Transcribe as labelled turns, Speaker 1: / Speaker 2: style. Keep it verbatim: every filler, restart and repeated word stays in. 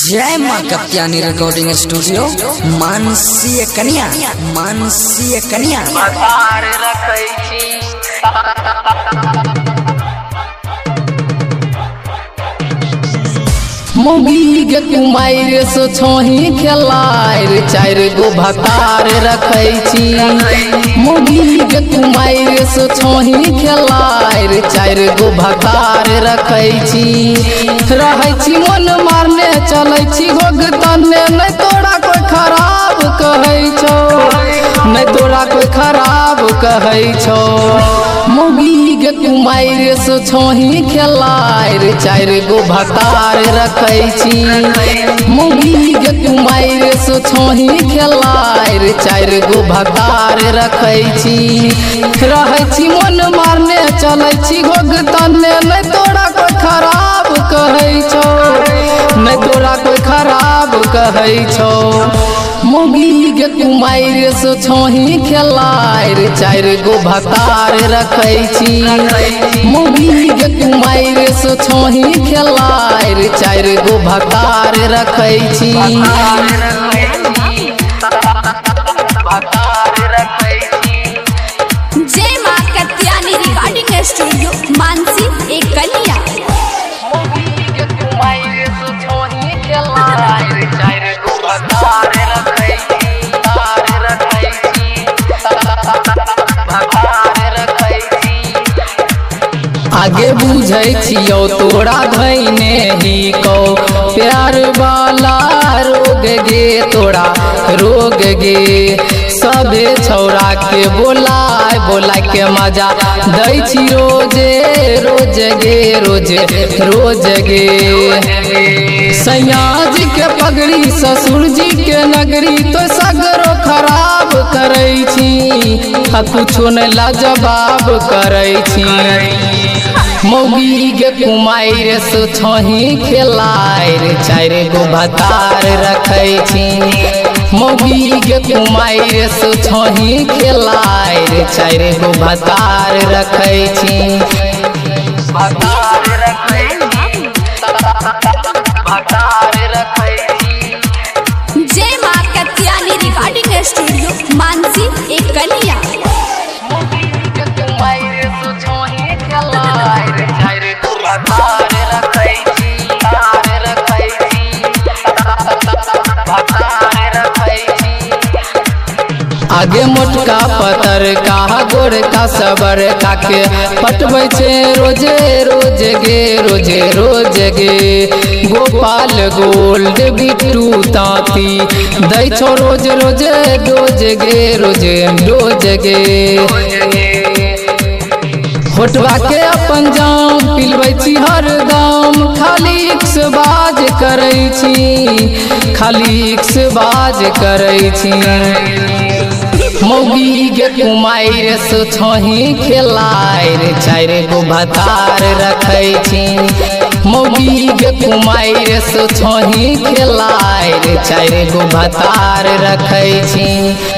Speaker 1: जय माँ कप्तानी रिकॉर्डिंग स्टूडियो मानसीय कन्या मानसीय कन्या
Speaker 2: मोगी के कुमार सो छोही खेलार चार गो भतार रखै छी। मोगी के कुमार सो छोही खेलार चार गो भतार रखै छी। रहै छी मन मारने चलै छी घोग तने नहीं तोरा कोई खराब कहै छो नहीं तोरा कोई खराब कहै छो। मोगी के कुमार सो छोही खेलार चार गो भतार रखै छी। मोगी के कुमार सो छोही खेलार चार गो भतार रखै छी। रहै छी मन मारने चलै छी घोग तने नहीं तोरा कोई खराब कहै छो नहीं तोरा कोई खराब कहै छो। मोगी के कुमार सो छोही खेलार चार गो भतार रखै छी। मोगी के कुमार सो छोही खेलार चार गो भतार रखै छी।
Speaker 3: जय माँ कत्यानी रिकॉर्डिंग स्टूडियो मानसी एक कन्या।
Speaker 2: आगे बुझै छियौ तोरा धैने ही कौ प्यार वाला रोग गे तोरा रोग गे। सबे छौरा के बोलाय बोलाय के मजा दै छी रोजे रोज गे रोजे रोज गे। सैया जी के पगड़ी ससुर जी के नगरी तो सगरो खराब करै छी आ कुछो नहीं लाजवाब करै छी। मोगी के कुमार सो छोही खेलार चार गो भतार रखै छी। मोगी के कुमार सो छोही खेलार चार गो भतार रखै छी। भतार रखै छी भतार रखै छी।
Speaker 3: जय माँ कत्यानी रिकॉर्डिंग स्टूडियो मानसी एक कन्या।
Speaker 2: आगे मोटका पतर का गोर का सबर का के पटबै छे रोजे रोज गे रोजे रोज गे। गोपाल गोल्ड बिट्टू ताती दै छो रोज रोज डोज गे रोजे डोज गे। होटवा के अपन जाम पिलबै छी हरदम खाली इक्स बाज करै छी खाली इक्स बाज करै छी। मोगी के कुमार सो छोही खेलार चार गो भतार रखै छी। मोगी के कुमार सो छोही खेलार चार गो भतार रखै छी।